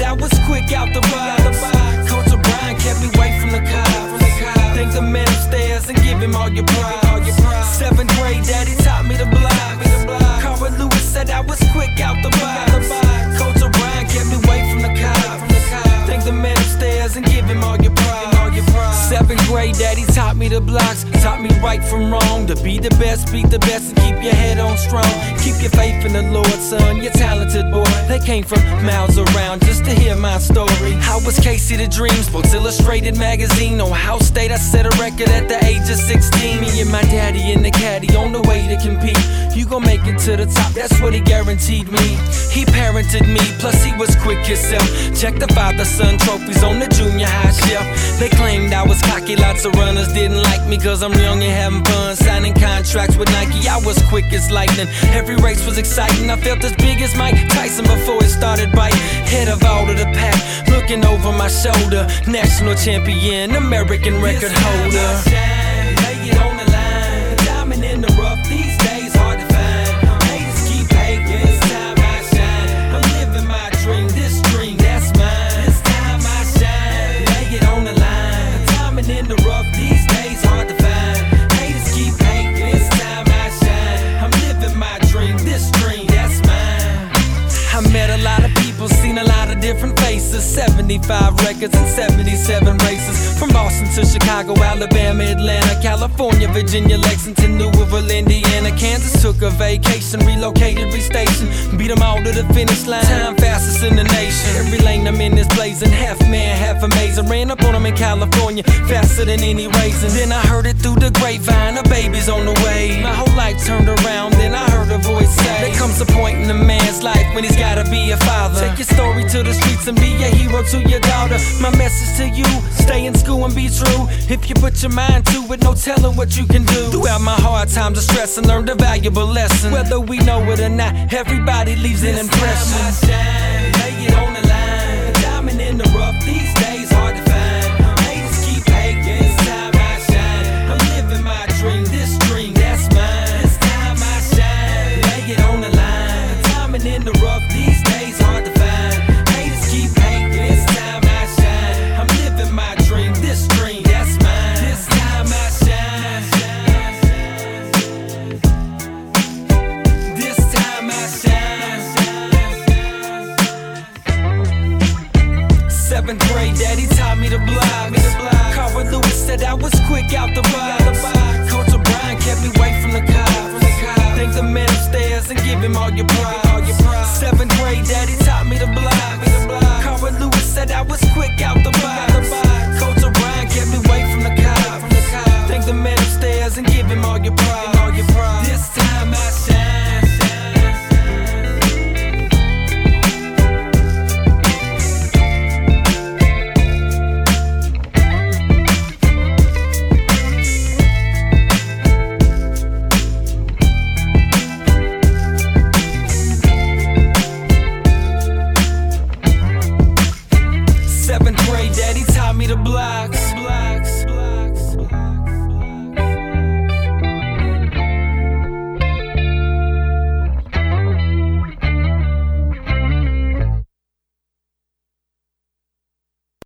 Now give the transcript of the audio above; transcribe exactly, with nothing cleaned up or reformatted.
I was quick out the box. Coach O'Brien kept me away from the cops. Thank the man upstairs and give him all your props. Seventh grade, daddy taught me to block. Carl Lewis said I was quick out the box. Coach O'Brien kept me away from the cops. Thank the man upstairs and give him all your props. Seventh grade, daddy taught me the blocks. Taught me right from wrong. To be the best, be the best, and keep your head on strong. Keep your faith in the Lord, son, you're talented, boy. They came from miles around just to hear my story. I was Casey the Dream, Sports Illustrated magazine. Ohio State, I set a record at the age of sixteen. Me and my daddy in the caddy on the way to compete. You gon' make it to the top, that's what he guaranteed me. He parented me, plus he was quick himself. Check the father-son trophies on the junior high shelf. They claimed I was cocky, lots of runners didn't like me, cause I'm young and having fun, signing contracts with Nike. I was quick as lightning, every race was exciting. I felt as big as Mike Tyson before it started biting. Head of all of the pack, looking over my shoulder. National champion, American record holder. Lay it on the line, diamond in the rough, these days hard to find. Haters keep hating, this time I shine. I'm living my dream, this dream, that's mine. This time I shine, lay it on the line. Diamond in the rough, these days hard to find. Haters keep hating, this time I shine. I'm living my dream, this dream, that's mine. I met a lot of people, seen a lot of different faces. seventy-five records and seventy-seven races. From Boston to Chicago, Alabama, Atlanta, California, Virginia, Lexington, Louisville, Indiana, Kansas. Took a vacation, relocated, restationed. Beat them all to the finish line. Time fastest in the nation. Every lane I'm in is blazing. Half man, half amazing. Ran up on them in California, faster than any raisin. Then I heard it through the grapevine, a baby's on the way. My whole life turned around, then I heard a voice say, there comes a point in a man's life when he's gotta be a father. Take your story to the streets and be a hero to your daughter. My message to you, stay in school and be true. If you put your mind to it, no telling what you can do. Throughout my hard times of stress and learned a valuable lesson. Whether we know it or not, everybody leaves an impression. This time I shine, lay it on the line. A diamond in the rough, these days hard to find. Haters keep hating, this time I shine. I'm living my dream, this dream, that's mine. This time I shine, lay it on the line. A diamond in the rough, these days hard to find. Haters keep hating, this time I shine. I'm living my dream, this dream, that's mine. This time I shine. This time I shine. Seventh grade, daddy taught me to block. Carl Lewis said I was quick out the box. Coach O'Brien kept me away from the cops. Thank the man upstairs and give him all your props. Seventh grade, daddy taught me to block. Carl Lewis said I was quick out the box. Coach O'Brien kept me away from the cops. Thank the man upstairs and give him all your props.